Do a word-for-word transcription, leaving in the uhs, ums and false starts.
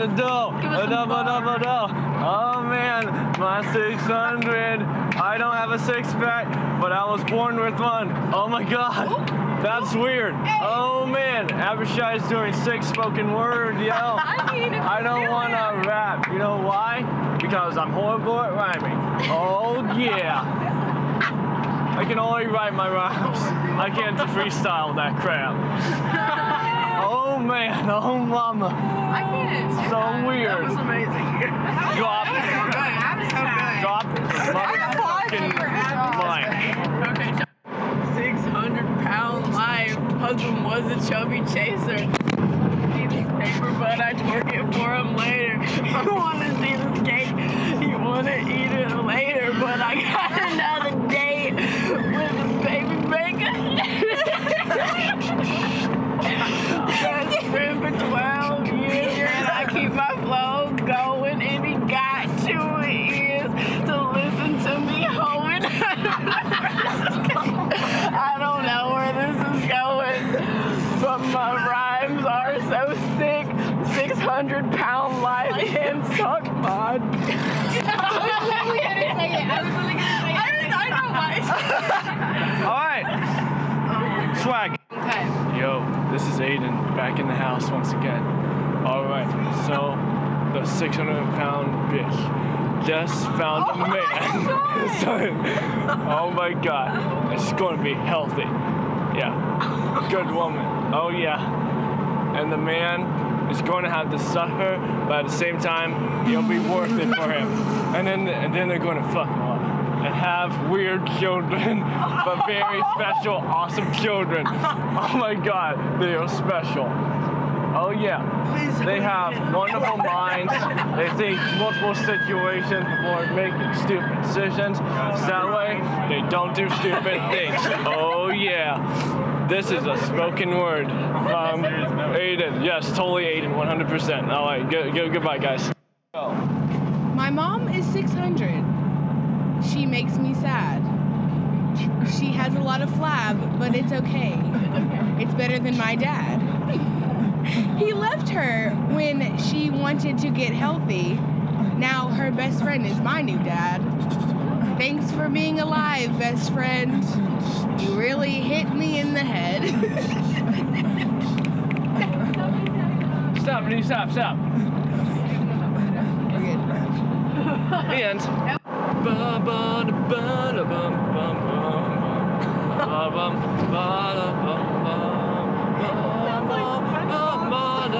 a dough. Give us A some double, bar. double, double. Oh man, my six hundred. I don't have a six pack, but I was born with one. Oh my God. That's weird. Oh man, Abishai's doing six spoken word, yo. I mean, if I don't you want do to rap. You know why? Because I'm horrible at rhyming. Oh yeah. I can only write my rhymes. I can't freestyle that crap. Oh man, oh mama. I can't. So weird. That was amazing. Drop, That was so good. drop the motherfucking mic. Okay. six hundred pound life. Husband was a chubby chaser. Need this paper, but I twerk it for him later. I wanna see this cake. You wanna eat it later, but I got another date with a baby bacon. Best friend for twelve years, and I keep my flow going, and he got two ears to listen to me hoeing. I don't know where this is going, but my rhymes are so sick. six hundred pound life and suck my dick. I was literally gonna say it. I was literally gonna say it. I know why. All right. Swag. Okay. Yo, this is Aiden back in the house once again. All right, so the six hundred pound bitch just found a man. So, oh my God, it's going to be healthy. Yeah, good woman. Oh yeah, and the man is going to have to suffer, but at the same time, it'll be worth it for him. And then, and then they're going to fuck him up and have weird children, but very special, awesome children. Oh my God, they are special. Oh yeah, they have wonderful minds. They think multiple situations before making stupid decisions. So that way, they don't do stupid things. Oh yeah, this is a spoken word from Aiden. Yes, totally Aiden, one hundred percent. All right, good, good, goodbye, guys. My mom is six hundred. She makes me sad. She has a lot of flab, but it's okay. It's better than my dad. He left her when she wanted to get healthy. Now her best friend is my new dad. Thanks for being alive, best friend. You really hit me in the head. Stop, please stop, stop. We're good. The end. Ba ba da ba da bum bum bum ba bum ba da bum bum ba ba ba ba da